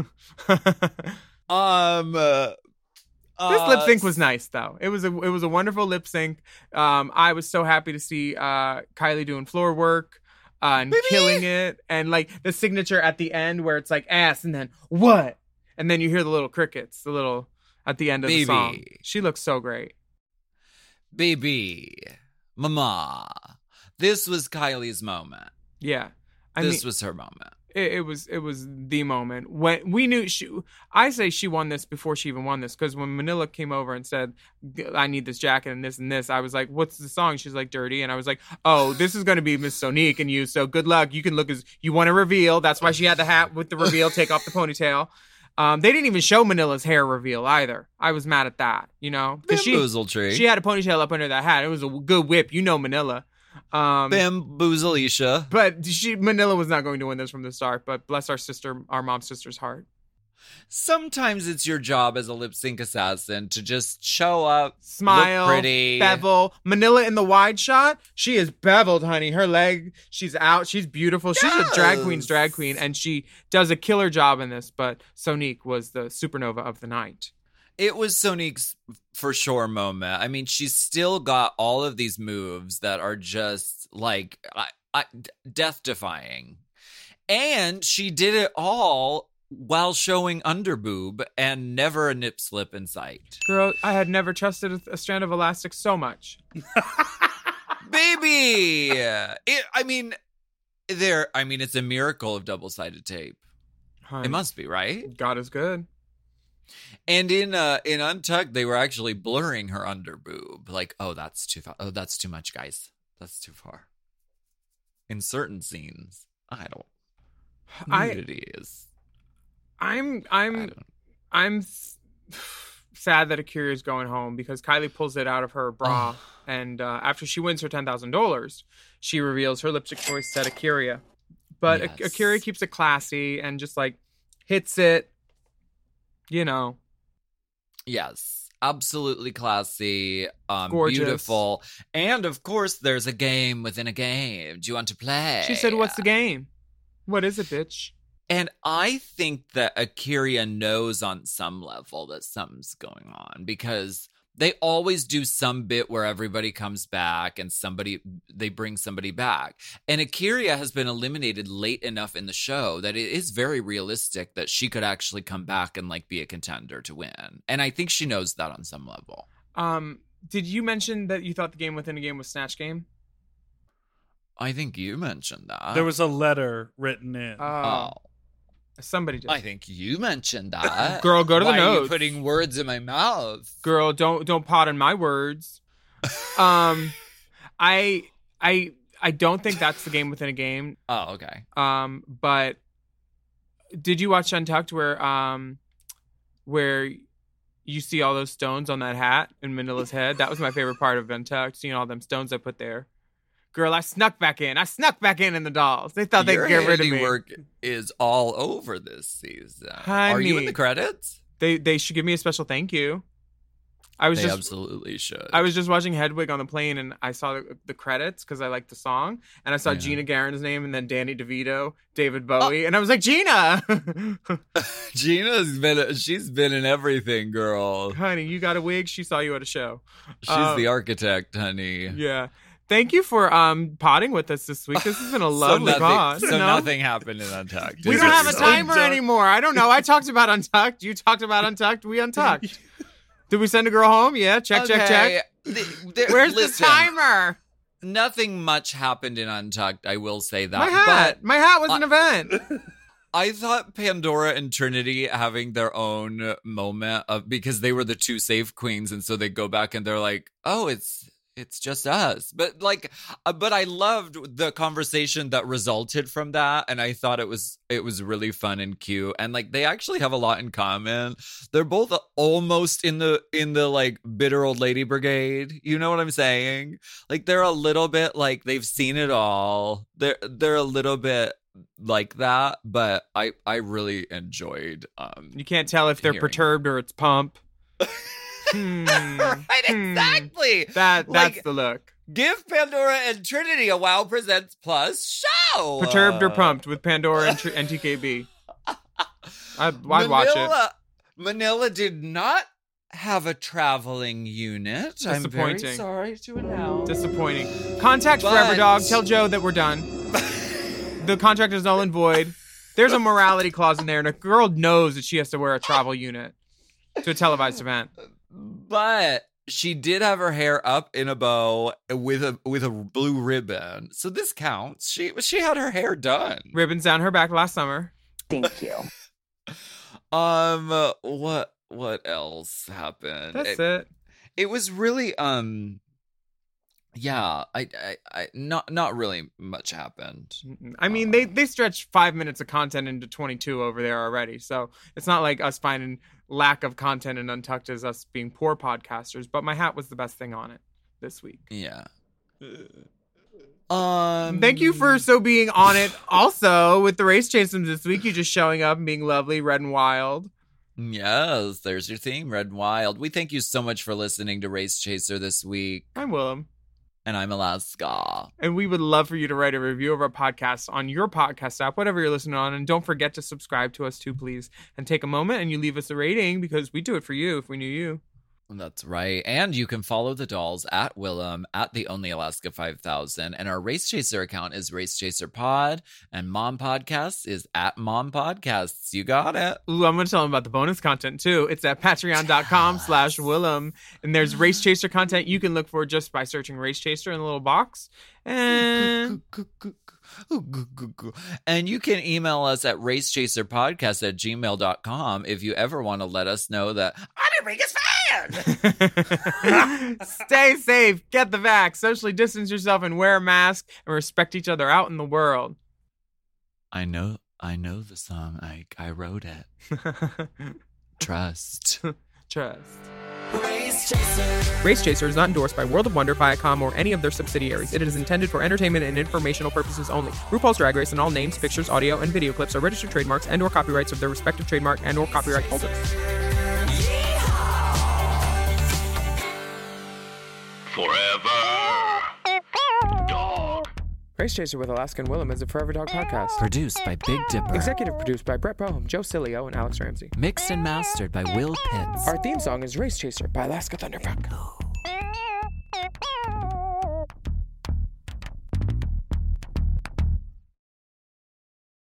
me. This lip sync was nice though. It was a wonderful lip sync. I was so happy to see Kylie doing floor work and killing it, and the signature at the end where it's like ass and then what, and then you hear the little crickets, at the end of the song. She looks so great. Baby, mama, this was Kylie's moment. Yeah, This was her moment. It was the moment when we knew I say she won this before she even won this, because when Manila came over and said, I need this jacket and this, I was like, what's the song? She's like, Dirty. And I was like, oh, this is going to be Miss Sonique and you. So good luck. You can look as you want to reveal. That's why she had the hat with the reveal. Take off the ponytail. They didn't even show Manila's hair reveal either. I was mad at that, because Bamboozle tree. she had a ponytail up under that hat. It was a good whip. Manila. Bamboozleisha. But Manila was not going to win this from the start, but bless our mom's sister's heart. Sometimes it's your job as a lip sync assassin to just show up, Smile, look pretty, bevel. Manila in the wide shot, she is beveled, honey. Her leg, she's out. She's beautiful. She's a drag queen, and she does a killer job in this. But Sonique was the supernova of the night. It was Sonique's for sure moment. I mean, she's still got all of these moves that are just death-defying. And she did it all while showing underboob and never a nip slip in sight. Girl, I had never trusted a strand of elastic so much. Baby! It's a miracle of double-sided tape. Honey, It must be, right? God is good. And in Untucked, they were actually blurring her underboob. Like, oh, that's too far. Oh, that's too much, guys. That's too far. in certain scenes. I don't. I- Nudity is. I'm I don't. sad that Akira is going home because Kylie pulls it out of her bra, and after she wins her $10,000, she reveals her lipstick choice at Akira. But Yes. Akira keeps it classy and just like hits it, you know. Yes, absolutely classy, Gorgeous. beautiful, and of course, there's a game within a game. Do you want to play? She said, "What's the game? What is it, bitch?" And I think that Akira knows on some level that something's going on because they always do some bit where everybody comes back and they bring somebody back. And Akira has been eliminated late enough in the show that it is very realistic that she could actually come back and like be a contender to win. And I think she knows that on some level. Did you mention that you thought the game within a game was Snatch Game? I think you mentioned that. There was a letter written in. Oh, Somebody did. I think you mentioned that. Girl, go to the Why are you notes. putting words in my mouth? Girl, don't pot in my words. I don't think that's the game within a game. Oh, okay. But did you watch Untucked where you see all those stones on that hat in Manila's head? That was my favorite part of Untucked, seeing all them stones I put there. Girl, I snuck back in the dolls. They thought they'd Your get rid of me. handiwork is all over this season. Are you in Honey. the credits? They should give me a special thank you. I was They just absolutely should. I was just watching Hedwig on the plane, and I saw the credits because I liked the song, and I saw Yeah. Gina Garen's name, and then Danny DeVito, David Bowie, and I was like, Gina, she's been in everything, girl. honey, you got a wig. She saw you at a show. She's the architect, honey. Yeah. Thank you for potting with us this week. This has been a lovely pod. So you know? nothing happened in Untucked. We Is don't it have a so? timer Untucked. anymore. I don't know. I talked about Untucked. You talked about Untucked. We untucked. Did we send a girl home? Yeah. Check. Where's Listen, the timer? Nothing much happened in Untucked. I will say that. My hat. My hat was an event. I thought Pandora and Trinity having their own moment of because they were the two safe queens, and so they go back and they're like, "Oh, it's just us." But I loved the conversation that resulted from that, and I thought it was really fun and cute, and like they actually have a lot in common. They're both almost in the like bitter old lady brigade. You know what I'm saying? Like they're a little bit like they've seen it all. They're a little bit like that, but I really enjoyed You can't tell if they're Hearing. perturbed or it's pump. right, exactly. That's Like, the look. give Pandora and Trinity a Wow Presents Plus show. Perturbed or pumped with Pandora and TKB. I'd watch it. Manila did not have a traveling unit. I'm very Disappointing. sorry to announce. Disappointing. Contact But- Forever Dog. Tell Joe that we're done. The contract is null and void. There's a morality clause in there, and a girl knows that she has to wear a travel unit to a televised event. But she did have her hair up in a bow with a blue ribbon, so this counts. She had her hair done. Ribbons down her back last summer. Thank you. What else happened? That's it. It was really yeah, I not really much happened. I mean, they stretched 5 minutes of content into 22 over there already. So it's not like us finding lack of content in Untucked as us being poor podcasters. But my hat was the best thing on it this week. Yeah. Thank you for being on it also with the Race Chasers this week. You just showing up and being lovely, red and wild. Yes, there's your theme, Red and Wild. We thank you so much for listening to Race Chaser this week. I'm Willem. And I'm Alaska. And we would love for you to write a review of our podcast on your podcast app, whatever you're listening on. And don't forget to subscribe to us too, please. And take a moment and you leave us a rating because we do it for you if we knew you. That's right. And you can follow the dolls at Willem at the Only Alaska 5000. And our Race Chaser account is Race Chaser Pod. And Mom Podcasts is at Mom Podcasts. You got it. Ooh, I'm going to tell them about the bonus content too. It's at patreon.com/Willem. And there's Race Chaser content you can look for just by searching Race Chaser in the little box. And And you can email us at racechaserpodcast@gmail.com if you ever want to let us know that I'm your biggest fan. Stay safe, get the vax, socially distance yourself, and wear a mask, and respect each other out in the world. I know the song. I wrote it. Trust. Trust. Race Chaser. Race Chaser is not endorsed by World of Wonder, Viacom, or any of their subsidiaries. It is intended for entertainment and informational purposes only. RuPaul's Drag Race and all names, pictures, audio, and video clips are registered trademarks and/or copyrights of their respective trademark and/or copyright holders. Forever Dog. Race Chaser with Alaska and Willem is a Forever Dog podcast. Produced by Big Dipper. Executive produced by Brett Boehm, Joe Cilio, and Alex Ramsey. Mixed and mastered by Will Pitts. Our theme song is Race Chaser by Alaska Thunderfuck.